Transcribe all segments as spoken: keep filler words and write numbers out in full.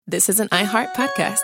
this is an iHeart podcast.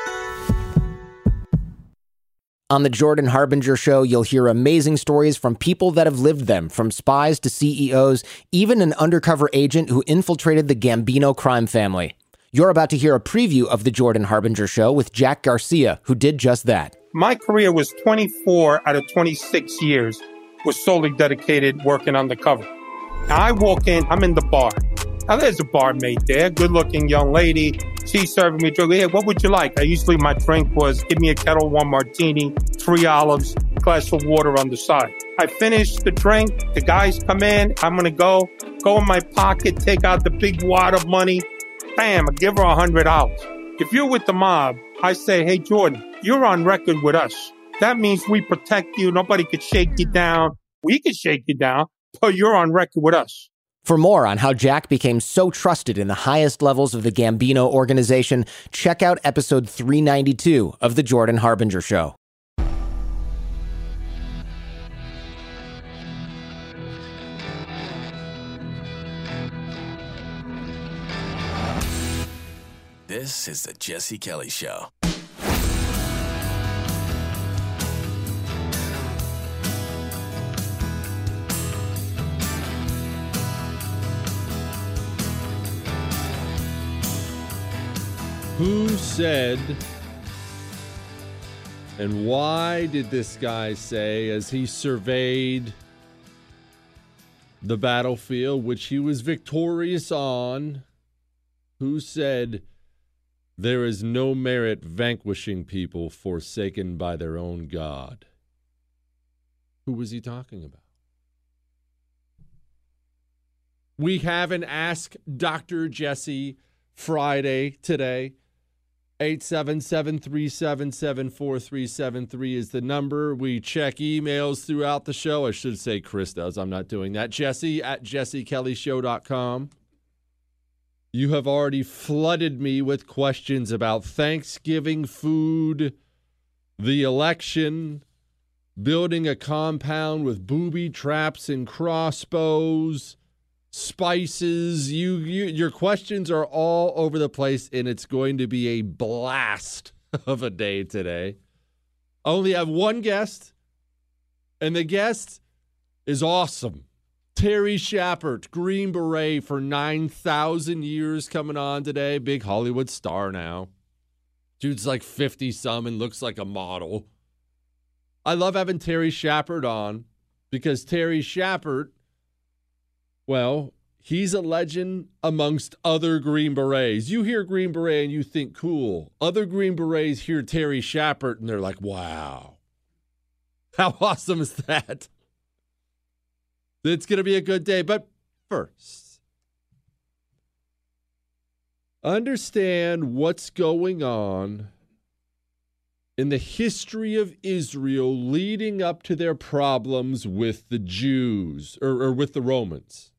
On the Jordan Harbinger Show, you'll hear amazing stories from people that have lived them, from spies to C E Os, even an undercover agent who infiltrated the Gambino crime family. You're about to hear a preview of the Jordan Harbinger Show with Jack Garcia, who did just that. My career was twenty-four out of twenty-six years was solely dedicated working undercover. Now I walk in, I'm in the bar. Now there's a barmaid there, good-looking young lady. She's serving me a drink. Hey, what would you like? I usually, my drink was give me a Kettle One martini, three olives, glass of water on the side. I finish the drink. The guys come in. I'm going to go, go in my pocket, take out the big wad of money. Bam, I give her one hundred dollars. If you're with the mob, I say, hey, Jordan, you're on record with us. That means we protect you. Nobody could shake you down. We could shake you down, but you're on record with us. For more on how Jack became so trusted in the highest levels of the Gambino organization, check out episode three ninety-two of The Jordan Harbinger Show. This is The Jesse Kelly Show. Who said, and why did this guy say, as he surveyed the battlefield, which he was victorious on, who said, there is no merit vanquishing people forsaken by their own God? Who was he talking about? We have an Ask Doctor Jesse Friday today. eight seven seven, three seven seven, four three seven three is the number. We check emails throughout the show. I should say Chris does. I'm not doing that. Jesse at jesse kelly show dot com. You have already flooded me with questions about Thanksgiving food, the election, building a compound with booby traps and crossbows, spices. You, you your questions are all over the place, and it's going to be a blast of a day today. I only have one guest, and the guest is awesome. Terry Schappert, Green Beret for nine thousand years, coming on today. Big Hollywood star now. Dude's like fifty-some and looks like a model. I love having Terry Schappert on because Terry Schappert, well, he's a legend amongst other Green Berets. You hear Green Beret and you think cool. Other Green Berets hear Terry Schappert and they're like, wow. How awesome is that? It's going to be a good day. But first, understand what's going on in the history of Israel leading up to their problems with the Jews or, or with the Romans.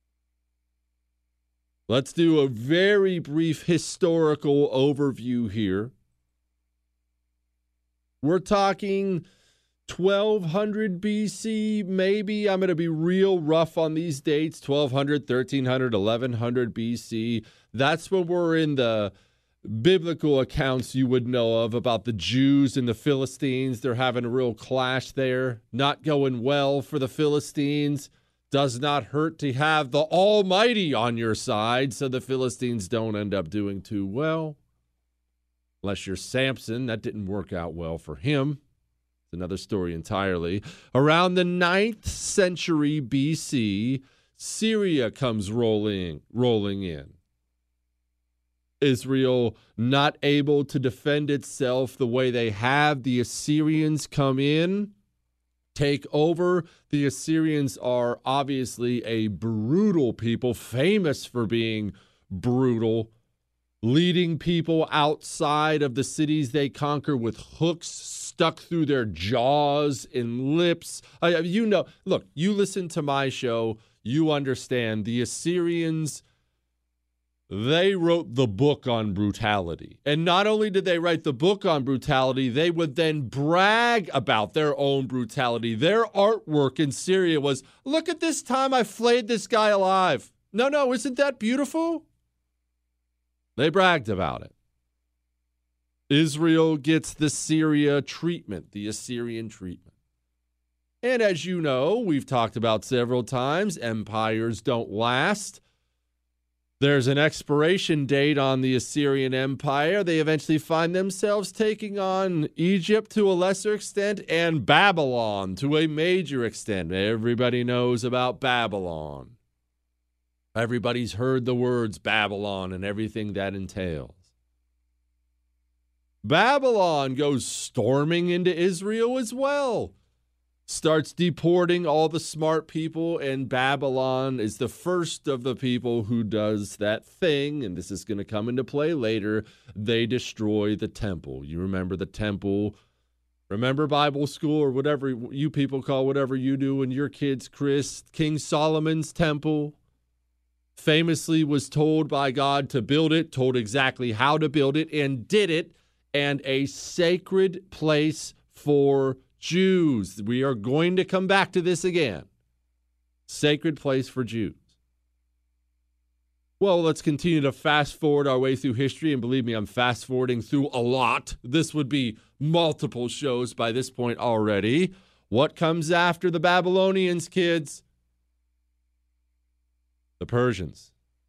Let's do a very brief historical overview here. We're talking twelve hundred B C, maybe. I'm going to be real rough on these dates. twelve hundred, thirteen hundred, eleven hundred B C. That's when we're in the biblical accounts you would know of about the Jews and the Philistines. They're having a real clash there. Not going well for the Philistines. Does not hurt to have the Almighty on your side so the Philistines don't end up doing too well. Unless you're Samson, that didn't work out well for him. It's another story entirely. Around the ninth century B C, Syria comes rolling, rolling in. Israel not able to defend itself the way they have. The Assyrians come in, take over. The Assyrians are obviously a brutal people, famous for being brutal, leading people outside of the cities they conquer with hooks stuck through their jaws and lips. Uh, you know, look, you listen to my show, you understand the Assyrians. They wrote the book on brutality. And not only did they write the book on brutality, they would then brag about their own brutality. Their artwork in Syria was, look at this time I flayed this guy alive. No, no, isn't that beautiful? They bragged about it. Israel gets the Syria treatment, the Assyrian treatment. And as you know, we've talked about several times, empires don't last. There's an expiration date on the Assyrian Empire. They eventually find themselves taking on Egypt to a lesser extent and Babylon to a major extent. Everybody knows about Babylon. Everybody's heard the words Babylon and everything that entails. Babylon goes storming into Israel as well. Starts deporting all the smart people, and Babylon is the first of the people who does that thing, and this is going to come into play later. They destroy the temple. You remember the temple. Remember Bible school or whatever you people call whatever you do when your kids, Chris, King Solomon's temple. Famously was told by God to build it, told exactly how to build it, and did it, and a sacred place for Jews. We are going to come back to this again. Sacred place for Jews. Well, let's continue to fast forward our way through history, and believe me, I'm fast forwarding through a lot. This would be multiple shows by this point already. What comes after the Babylonians, kids? The Persians.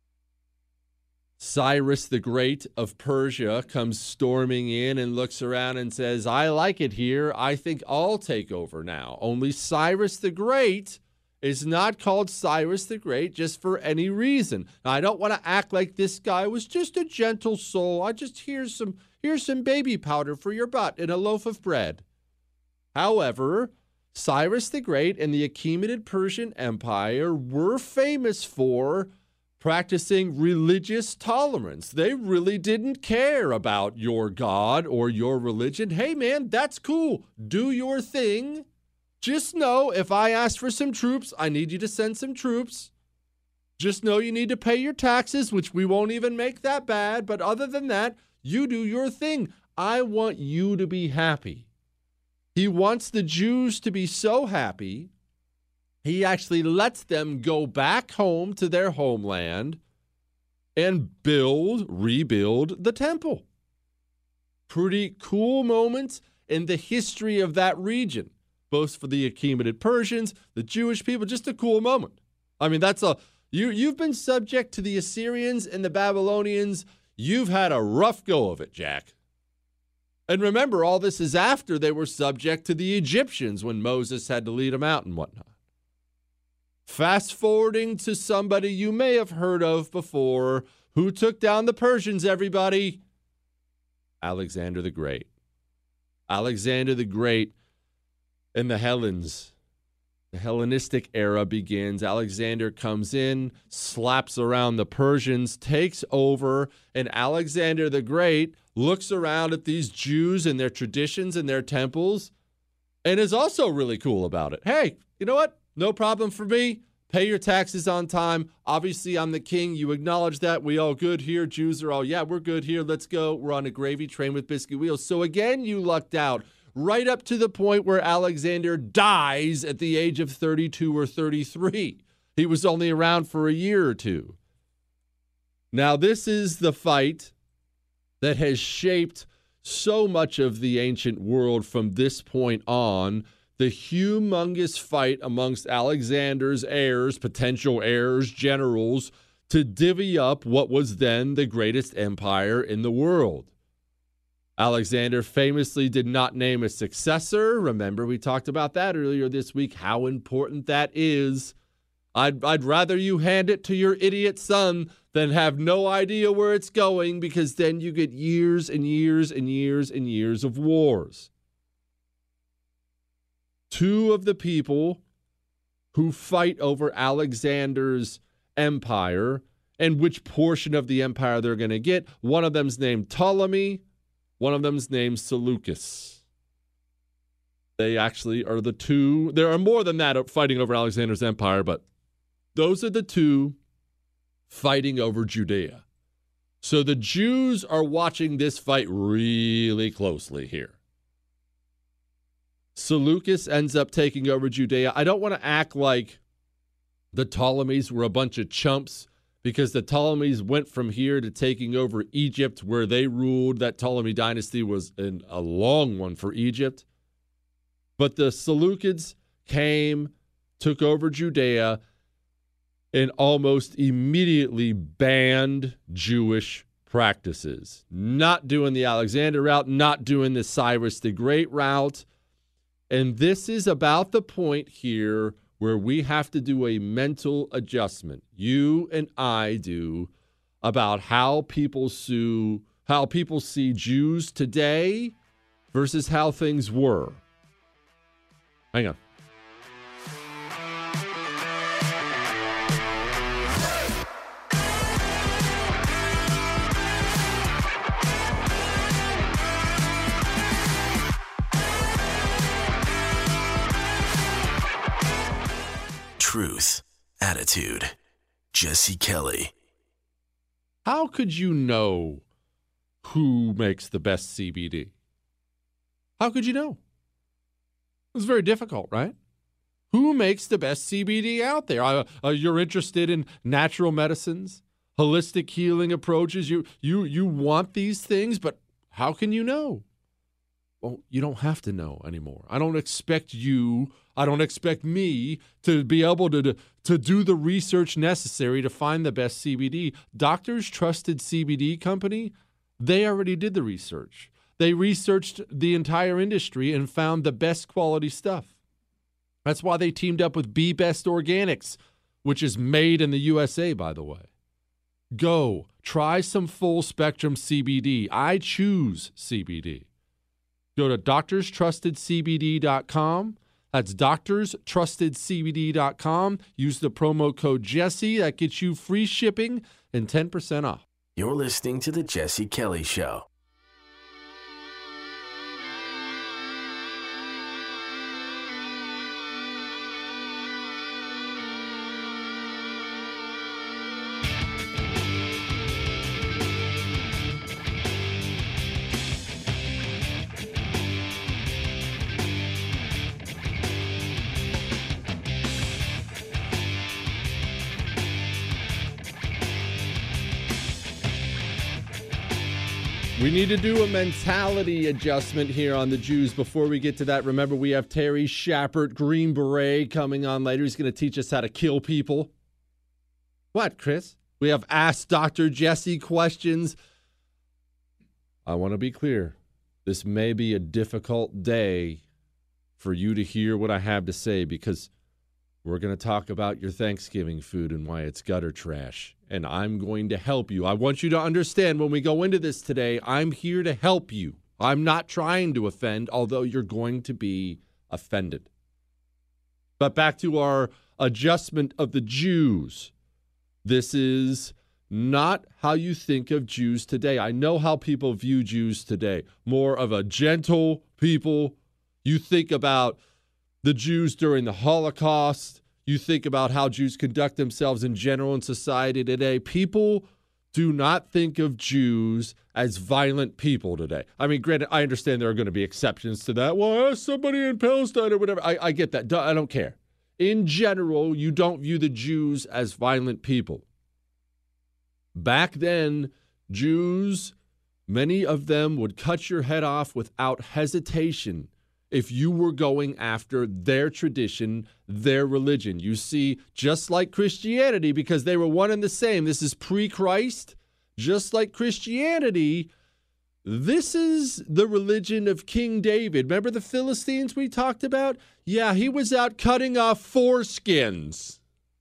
Cyrus the Great of Persia comes storming in and looks around and says, I like it here. I think I'll take over now. Only Cyrus the Great is not called Cyrus the Great just for any reason. Now, I don't want to act like this guy was just a gentle soul. I just here's some here's some baby powder for your butt and a loaf of bread. However, Cyrus the Great and the Achaemenid Persian Empire were famous for practicing religious tolerance. They really didn't care about your God or your religion. Hey, man, that's cool. Do your thing. Just know if I ask for some troops, I need you to send some troops. Just know you need to pay your taxes, which we won't even make that bad. But other than that, you do your thing. I want you to be happy. He wants the Jews to be so happy, he actually lets them go back home to their homeland and build, rebuild the temple. Pretty cool moments in the history of that region, both for the Achaemenid Persians, the Jewish people, just a cool moment. I mean, that's a, you, you've been subject to the Assyrians and the Babylonians. You've had a rough go of it, Jack. And remember, all this is after they were subject to the Egyptians when Moses had to lead them out and whatnot. Fast forwarding to somebody you may have heard of before. Who took down the Persians, everybody? Alexander the Great. Alexander the Great and the Hellenes. The Hellenistic era begins. Alexander comes in, slaps around the Persians, takes over, and Alexander the Great looks around at these Jews and their traditions and their temples and is also really cool about it. Hey, you know what? No problem for me. Pay your taxes on time. Obviously, I'm the king. You acknowledge that. We all good here. Jews are all, yeah, we're good here. Let's go. We're on a gravy train with biscuit wheels. So again, you lucked out right up to the point where Alexander dies at the age of thirty-two or thirty-three. He was only around for a year or two. Now, this is the fight that has shaped so much of the ancient world from this point on. The humongous fight amongst Alexander's heirs, potential heirs, generals, to divvy up what was then the greatest empire in the world. Alexander famously did not name a successor. Remember, we talked about that earlier this week, how important that is. I'd, I'd rather you hand it to your idiot son than have no idea where it's going, because then you get years and years and years and years of wars. Two of the people who fight over Alexander's empire and which portion of the empire they're going to get, one of them's named Ptolemy, one of them's named Seleucus. They actually are the two. There are more than that fighting over Alexander's empire, but those are the two fighting over Judea. So the Jews are watching this fight really closely here. Seleucus ends up taking over Judea. I don't want to act like the Ptolemies were a bunch of chumps because the Ptolemies went from here to taking over Egypt, where they ruled. That Ptolemy dynasty was an, a long one for Egypt. But the Seleucids came, took over Judea, and almost immediately banned Jewish practices. Not doing the Alexander route, not doing the Cyrus the Great route. And this is about the point here where we have to do a mental adjustment. You and I do, about how people sue, how people see Jews today versus how things were. Hang on. Truth, attitude, Jesse Kelly. How could you know who makes the best C B D? How could you know? It's very difficult, right? Who makes the best C B D out there? Uh, uh, you're interested in natural medicines, holistic healing approaches. You, you, you want these things, but how can you know? Well, you don't have to know anymore. I don't expect you, I don't expect me to be able to, to, to do the research necessary to find the best C B D. Doctors Trusted C B D Company, they already did the research. They researched the entire industry and found the best quality stuff. That's why they teamed up with Be Best Organics, which is made in the U S A, by the way. Go, try some full spectrum C B D. I choose C B D. Go to doctors trusted c b d dot com. That's doctors trusted c b d dot com. Use the promo code Jesse. That gets you free shipping and ten percent off. You're listening to The Jesse Kelly Show. We need to do a mentality adjustment here on the Jews. Before we get to that, remember we have Terry Schappert, Green Beret, coming on later. He's going to teach us how to kill people. What, Chris? We have Ask Doctor Jesse questions. I want to be clear. This may be a difficult day for you to hear what I have to say, because we're going to talk about your Thanksgiving food and why it's gutter trash. And I'm going to help you. I want you to understand when we go into this today, I'm here to help you. I'm not trying to offend, although you're going to be offended. But back to our adjustment of the Jews. This is not how you think of Jews today. I know how people view Jews today. More of a gentle people. You think about the Jews during the Holocaust. You think about how Jews conduct themselves in general in society today. People do not think of Jews as violent people today. I mean, granted, I understand there are going to be exceptions to that. Well, ask somebody in Palestine or whatever. I, I get that. I don't care. In general, you don't view the Jews as violent people. Back then, Jews, many of them would cut your head off without hesitation if you were going after their tradition, their religion. You see, just like Christianity, because they were one and the same, this is pre-Christ, just like Christianity, this is the religion of King David. Remember the Philistines we talked about? Yeah, he was out cutting off foreskins.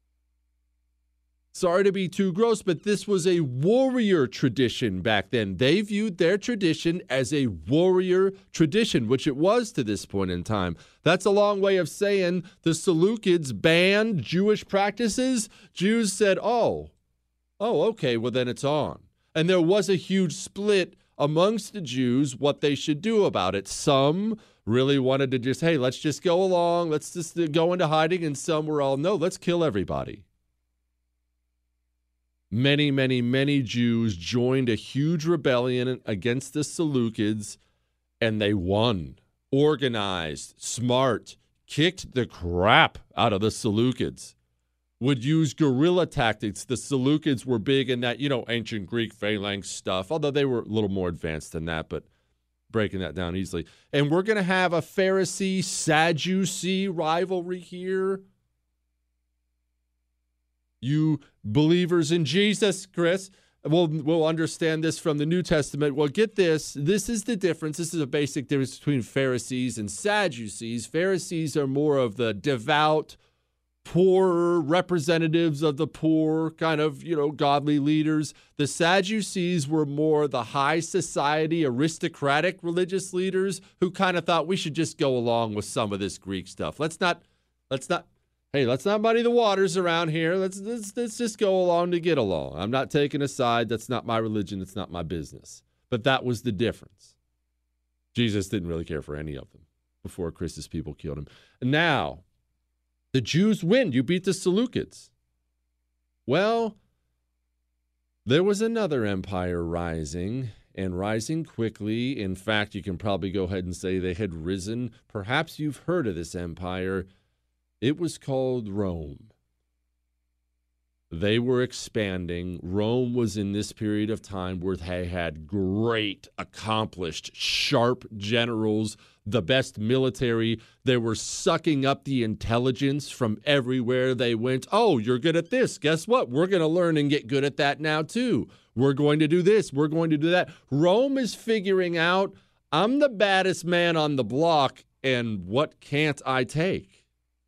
Sorry to be too gross, but this was a warrior tradition back then. They viewed their tradition as a warrior tradition, which it was to this point in time. That's a long way of saying the Seleucids banned Jewish practices. Jews said, oh, oh, okay, well then it's on. And there was a huge split amongst the Jews what they should do about it. Some really wanted to just, hey, let's just go along, let's just go into hiding, and some were all, no, let's kill everybody. Many, many, many Jews joined a huge rebellion against the Seleucids, and they won. Organized, smart, kicked the crap out of the Seleucids. would use guerrilla tactics. The Seleucids were big in that, you know, ancient Greek phalanx stuff, although they were a little more advanced than that, but breaking that down easily. And we're going to have a Pharisee-Sadducee rivalry here. You believers in Jesus, Chris, we'll, we'll understand this from the New Testament. Well, get this. This is the difference. This is a basic difference between Pharisees and Sadducees. Pharisees are more of the devout, poorer representatives of the poor, kind of, you know, godly leaders. The Sadducees were more the high society, aristocratic religious leaders who kind of thought we should just go along with some of this Greek stuff. Let's not, let's not, hey, let's not muddy the waters around here. Let's, let's, let's just go along to get along. I'm not taking a side. That's not my religion. It's not my business. But that was the difference. Jesus didn't really care for any of them before Chris's people killed him. And now, the Jews win. You beat the Seleucids. Well, there was another empire rising, and rising quickly. In fact, you can probably go ahead and say they had risen. Perhaps you've heard of this empire. It was called Rome. They were expanding. Rome was in this period of time where they had great, accomplished, sharp generals, the best military. They were sucking up the intelligence from everywhere they went. Oh, you're good at this. Guess what? We're going to learn and get good at that now, too. We're going to do this. We're going to do that. Rome is figuring out, I'm the baddest man on the block, and what can't I take?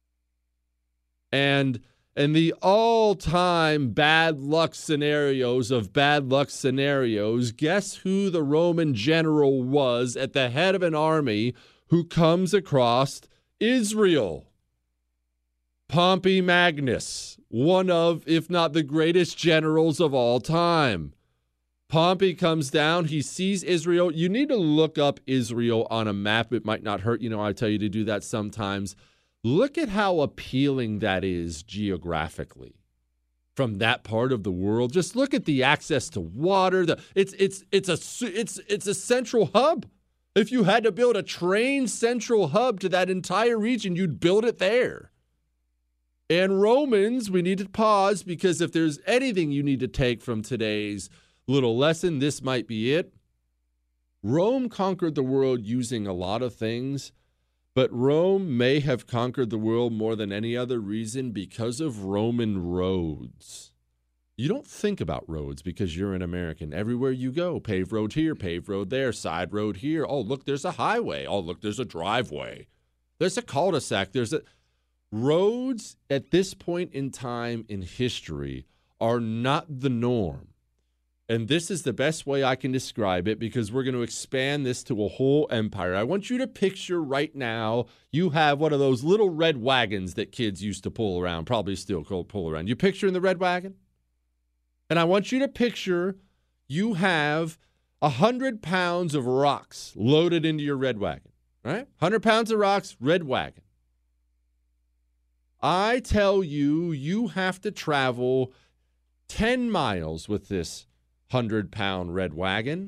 And And the all-time bad luck scenarios of bad luck scenarios, guess who the Roman general was at the head of an army who comes across Israel? Pompey Magnus, one of, if not the greatest generals of all time. Pompey comes down. He sees Israel. You need to look up Israel on a map. It might not hurt. You know, I tell you to do that sometimes. Look at how appealing that is geographically from that part of the world. Just look at the access to water. The, it's it's it's a it's it's a central hub. If you had to build a train central hub to that entire region, you'd build it there. And Romans, we need to pause because if there's anything you need to take from today's little lesson, this might be it. Rome conquered the world using a lot of things. But Rome may have conquered the world more than any other reason because of Roman roads. You don't think about roads because you're an American. Everywhere you go, paved road here, paved road there, side road here. Oh, look, there's a highway. Oh, look, there's a driveway. There's a cul-de-sac. There's a... Roads at this point in time in history are not the norm. And this is the best way I can describe it because we're going to expand this to a whole empire. I want you to picture right now you have one of those little red wagons that kids used to pull around, probably still pull around. You picturing the red wagon? And I want you to picture you have one hundred pounds of rocks loaded into your red wagon, right? one hundred pounds of rocks, red wagon. I tell you, you have to travel ten miles with this hundred-pound red wagon.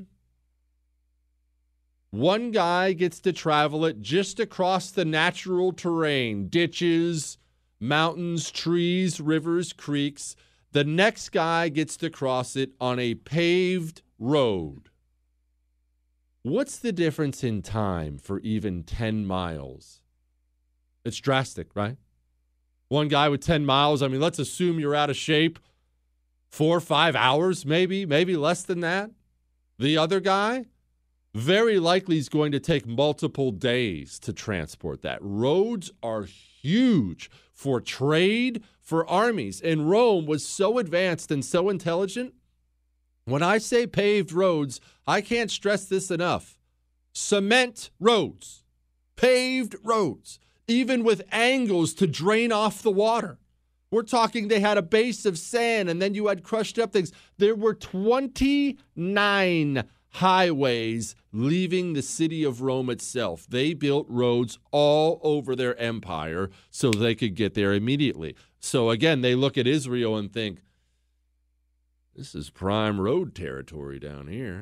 One guy gets to travel it just across the natural terrain, ditches, mountains, trees, rivers, creeks. The next guy gets to cross it on a paved road. What's the difference in time for even ten miles? It's drastic, right? One guy with ten miles, I mean, let's assume you're out of shape. Four or five hours, maybe, maybe less than that. The other guy, very likely is going to take multiple days to transport that. Roads are huge for trade, for armies. And Rome was so advanced and so intelligent. When I say paved roads, I can't stress this enough. Cement roads, paved roads, even with angles to drain off the water. We're talking they had a base of sand and then you had crushed up things. There were twenty-nine highways leaving the city of Rome itself. They built roads all over their empire so they could get there immediately. So again, they look at Israel and think, this is prime road territory down here.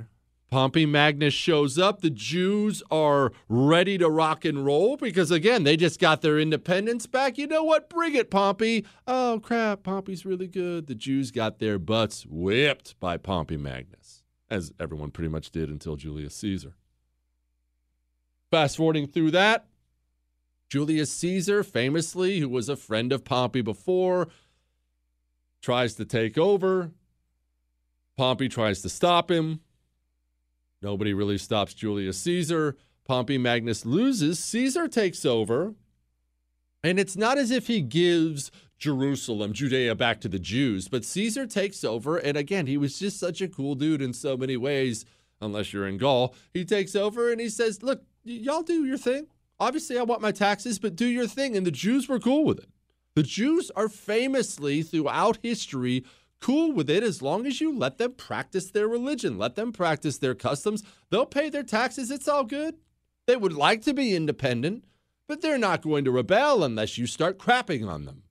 Pompey Magnus shows up. The Jews are ready to rock and roll because, again, they just got their independence back. You know what? Bring it, Pompey. Oh, crap. Pompey's really good. The Jews got their butts whipped by Pompey Magnus, as everyone pretty much did until Julius Caesar. Fast forwarding through that, Julius Caesar, famously, who was a friend of Pompey before, tries to take over. Pompey tries to stop him. Nobody really stops Julius Caesar. Pompey Magnus loses. Caesar takes over. And it's not as if he gives Jerusalem, Judea, back to the Jews, but Caesar takes over. And again, he was just such a cool dude in so many ways, unless you're in Gaul. He takes over and he says, look, y- y'all do your thing. Obviously, I want my taxes, but do your thing. And the Jews were cool with it. The Jews are famously, throughout history, cool with it as long as you let them practice their religion, let them practice their customs. They'll pay their taxes. It's all good. They would like to be independent, but they're not going to rebel unless you start crapping on them.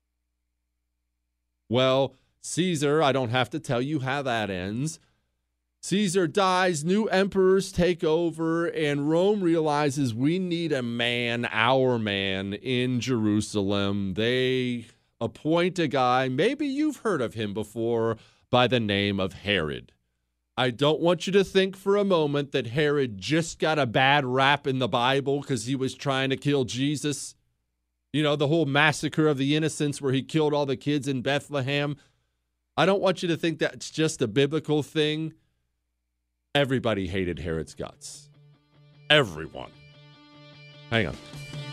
Well, Caesar, I don't have to tell you how that ends. Caesar dies, new emperors take over, and Rome realizes we need a man, our man, in Jerusalem. They appoint a guy, maybe you've heard of him before, by the name of Herod. I don't want you to think for a moment that Herod just got a bad rap in the Bible because he was trying to kill Jesus. You know, the whole massacre of the innocents where he killed all the kids in Bethlehem. I don't want you to think that's just a biblical thing. Everybody hated Herod's guts. Everyone. Hang on.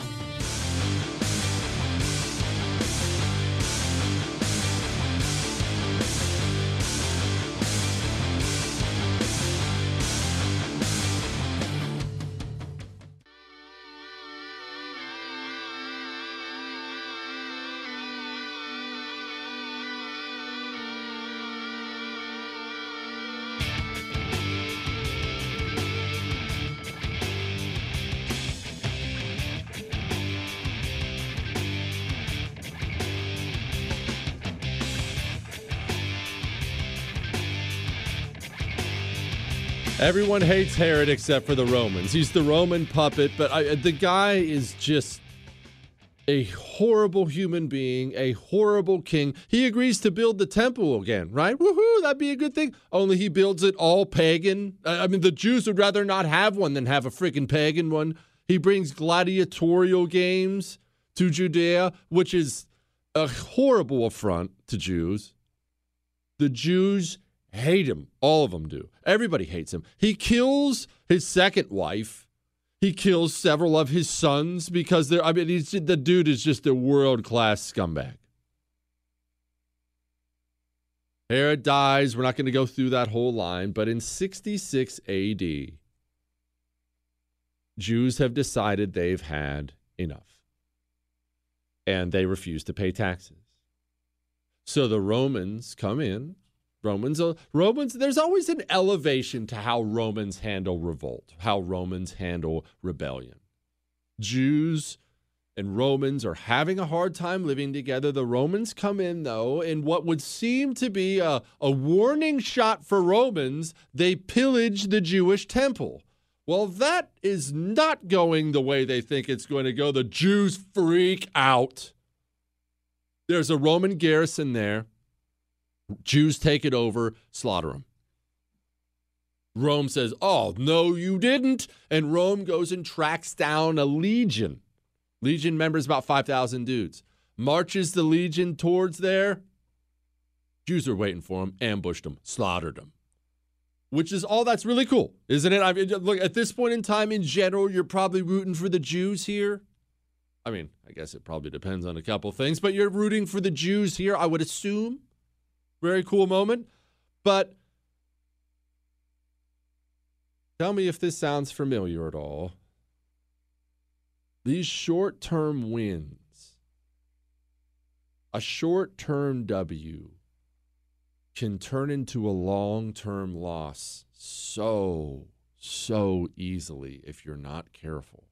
Everyone hates Herod except for the Romans. He's the Roman puppet, but I, the guy is just a horrible human being, a horrible king. He agrees to build the temple again, right? Woohoo, that'd be a good thing. Only he builds it all pagan. I mean, the Jews would rather not have one than have a freaking pagan one. He brings gladiatorial games to Judea, which is a horrible affront to Jews. The Jews hate him. All of them do. Everybody hates him. He kills his second wife. He kills several of his sons because they're, I mean, he's, the dude is just a world-class scumbag. Herod dies. We're not going to go through that whole line, but in sixty-six A D, Jews have decided they've had enough, and they refuse to pay taxes. So the Romans come in. Romans, Romans, there's always an elevation to how Romans handle revolt, how Romans handle rebellion. Jews and Romans are having a hard time living together. The Romans come in, though, in what would seem to be a, a warning shot for Romans. They pillage the Jewish temple. Well, that is not going the way they think it's going to go. The Jews freak out. There's a Roman garrison there. Jews take it over, slaughter them. Rome says, oh, no, you didn't. And Rome goes and tracks down a legion. Legion members, about five thousand dudes. Marches the legion towards there. Jews are waiting for them, ambushed them, slaughtered them. Which is all that's really cool, isn't it? I mean, look, at this point in time, in general, you're probably rooting for the Jews here. I mean, I guess it probably depends on a couple things, but you're rooting for the Jews here, I would assume. Very cool moment. But tell me if this sounds familiar at all. These short-term wins, a short-term W, can turn into a long-term loss so, so easily if you're not careful.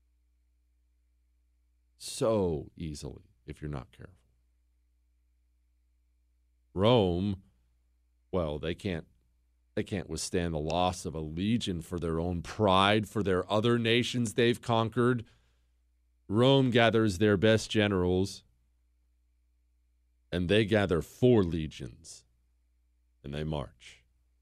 So easily if you're not careful. Rome, well, they can't They can't withstand the loss of a legion for their own pride, for their other nations they've conquered. Rome gathers their best generals, and they gather four legions, and they march.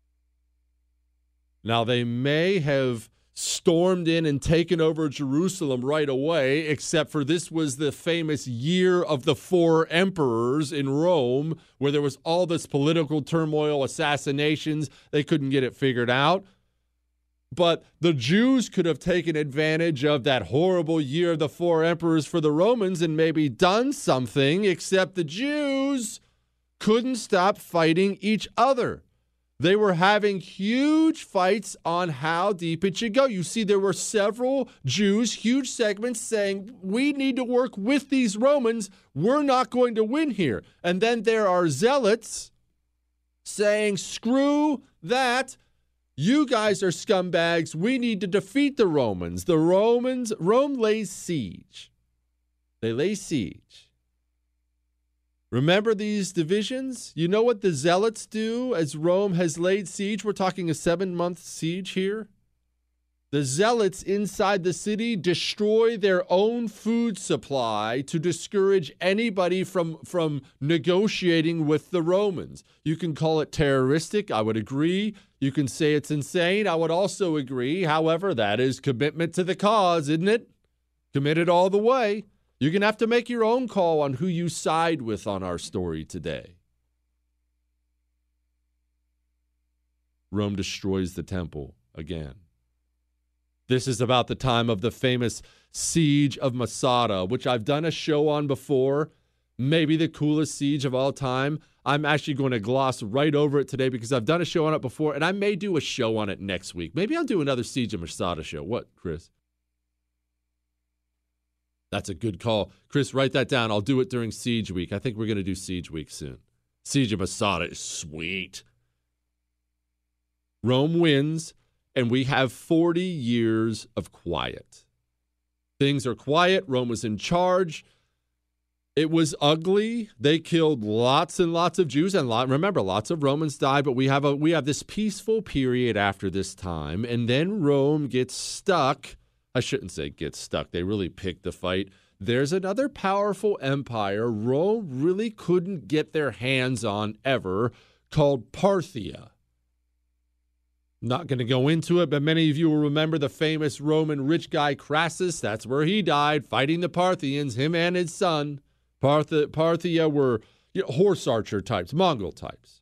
Now, they may have stormed in and taken over Jerusalem right away, except for this was the famous year of the four emperors in Rome, where there was all this political turmoil, assassinations. They couldn't get it figured out. But the Jews could have taken advantage of that horrible year of the four emperors for the Romans and maybe done something, except the Jews couldn't stop fighting each other. They were having huge fights on how deep it should go. You see, there were several Jews, huge segments saying, we need to work with these Romans. We're not going to win here. And then there are zealots saying, screw that. You guys are scumbags. We need to defeat the Romans. The Romans, Rome lays siege. They lay siege. Remember these divisions? You know what the zealots do as Rome has laid siege? We're talking a seven-month siege here. The zealots inside the city destroy their own food supply to discourage anybody from, from negotiating with the Romans. You can call it terroristic. I would agree. You can say it's insane. I would also agree. However, that is commitment to the cause, isn't it? Committed all the way. You're going to have to make your own call on who you side with on our story today. Rome destroys the temple again. This is about the time of the famous siege of Masada, which I've done a show on before. Maybe the coolest siege of all time. I'm actually going to gloss right over it today because I've done a show on it before, and I may do a show on it next week. Maybe I'll do another Siege of Masada show. What, Chris? That's a good call. Chris, write that down. I'll do it during Siege Week. I think we're going to do Siege Week soon. Siege of Masada is sweet. Rome wins, and we have forty years of quiet. Things are quiet. Rome was in charge. It was ugly. They killed lots and lots of Jews, and lot, remember, lots of Romans died, but we have a we have this peaceful period after this time, and then Rome gets stuck. I shouldn't say get stuck. They really picked the fight. There's another powerful empire Rome really couldn't get their hands on ever called Parthia. Not going to go into it, but many of you will remember the famous Roman rich guy Crassus. That's where he died, fighting the Parthians, him and his son. Parth- Parthia were you know, horse archer types, Mongol types.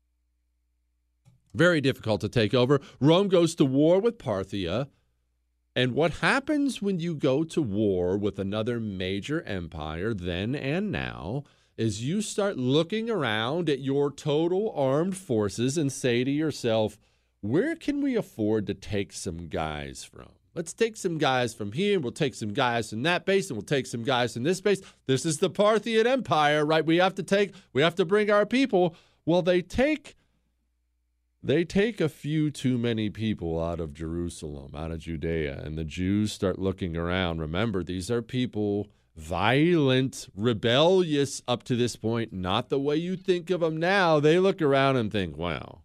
Very difficult to take over. Rome goes to war with Parthia. And what happens when you go to war with another major empire then and now is you start looking around at your total armed forces and say to yourself, where can we afford to take some guys from? Let's take some guys from here. We'll take some guys from that base, and we'll take some guys from this base. This is the Parthian Empire, right? We have to take, we have to bring our people. Well, they take They take a few too many people out of Jerusalem, out of Judea, and the Jews start looking around. Remember, these are people violent, rebellious up to this point, not the way you think of them now. They look around and think, wow.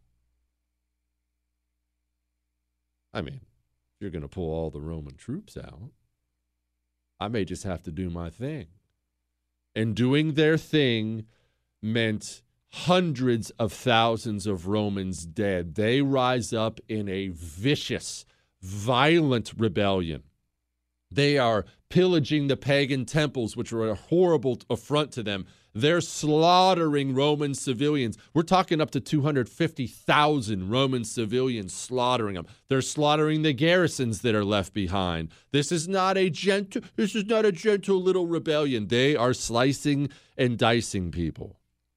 I mean, if you're going to pull all the Roman troops out, I may just have to do my thing. And doing their thing meant hundreds of thousands of Romans dead. They rise up in a vicious, violent rebellion. They are pillaging the pagan temples, which are a horrible affront to them. They're slaughtering Roman civilians. We're talking up to two hundred fifty thousand Roman civilians slaughtering them. They're slaughtering the garrisons that are left behind. This is not a gentle, this is not a gentle little rebellion. They are slicing and dicing people.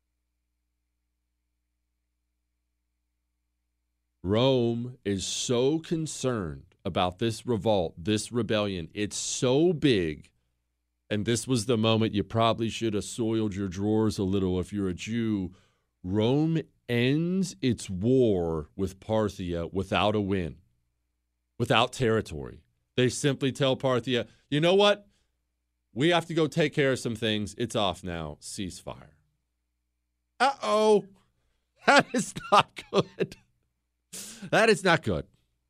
Rome is so concerned about this revolt, this rebellion. It's so big, and this was the moment you probably should have soiled your drawers a little if you're a Jew. Rome ends its war with Parthia without a win, without territory. They simply tell Parthia, you know what? We have to go take care of some things. It's off now. Ceasefire. Uh-oh. That is not good. That is not good.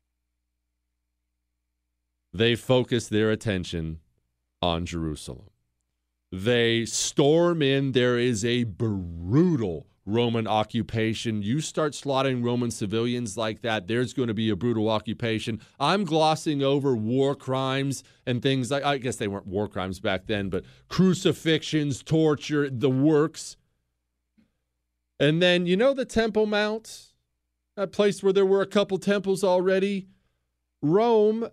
They focus their attention on Jerusalem. They storm in. There is a brutal Roman occupation. You start slaughtering Roman civilians like that, there's going to be a brutal occupation. I'm glossing over war crimes and things like, I guess they weren't war crimes back then, but crucifixions, torture, the works. And then, you know, the Temple Mount, that place where there were a couple temples already. Rome,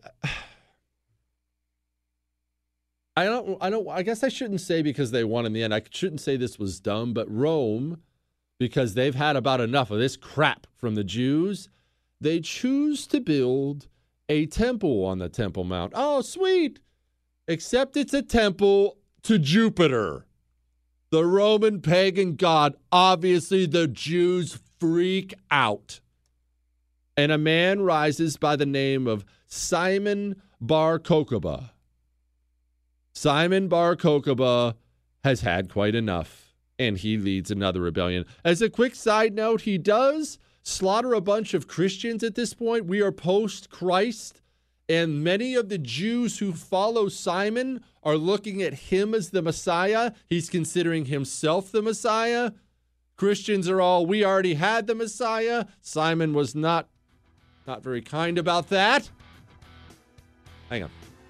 I don't, I don't, I guess I shouldn't say because they won in the end. I shouldn't say this was dumb, but Rome, because they've had about enough of this crap from the Jews, they choose to build a temple on the Temple Mount. Oh, sweet. Except it's a temple to Jupiter, the Roman pagan god. Obviously, the Jews freak out. And a man rises by the name of Simon Bar Kokhba. Simon Bar Kokhba has had quite enough, and he leads another rebellion. As a quick side note, he does slaughter a bunch of Christians at this point. We are post-Christ, and many of the Jews who follow Simon are looking at him as the Messiah. He's considering himself the Messiah. Christians are all, we already had the Messiah. Simon was not, not very kind about that. Hang on.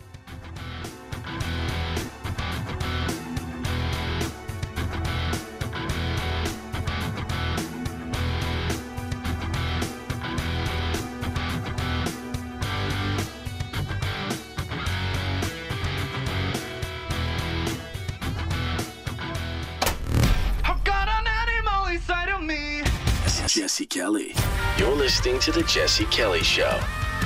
Jesse Kelly. You're listening to The Jesse Kelly Show.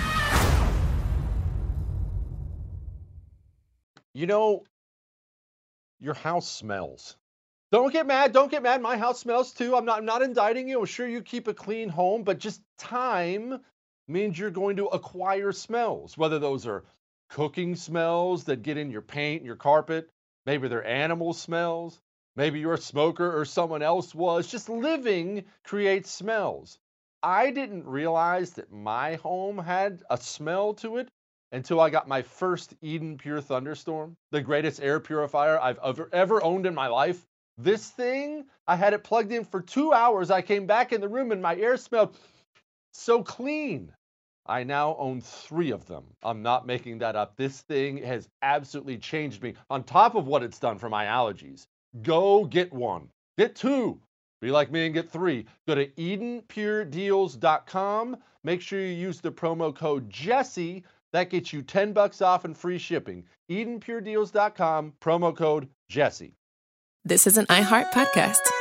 You know, your house smells. Don't get mad. Don't get mad. My house smells too. I'm not, I'm not indicting you. I'm sure you keep a clean home, but just time means you're going to acquire smells, whether those are cooking smells that get in your paint, your carpet. Maybe they're animal smells. Maybe you're a smoker or someone else was. Just living creates smells. I didn't realize that my home had a smell to it until I got my first Eden Pure Thunderstorm, the greatest air purifier I've ever, ever owned in my life. This thing, I had it plugged in for two hours. I came back in the room and my air smelled so clean. I now own three of them. I'm not making that up. This thing has absolutely changed me on top of what it's done for my allergies. Go get one. Get two. Be like me and get three. Go to Eden Pure Deals dot com. Make sure you use the promo code Jesse. That gets you ten bucks off and free shipping. Eden Pure Deals dot com, promo code Jesse. This is an iHeart podcast.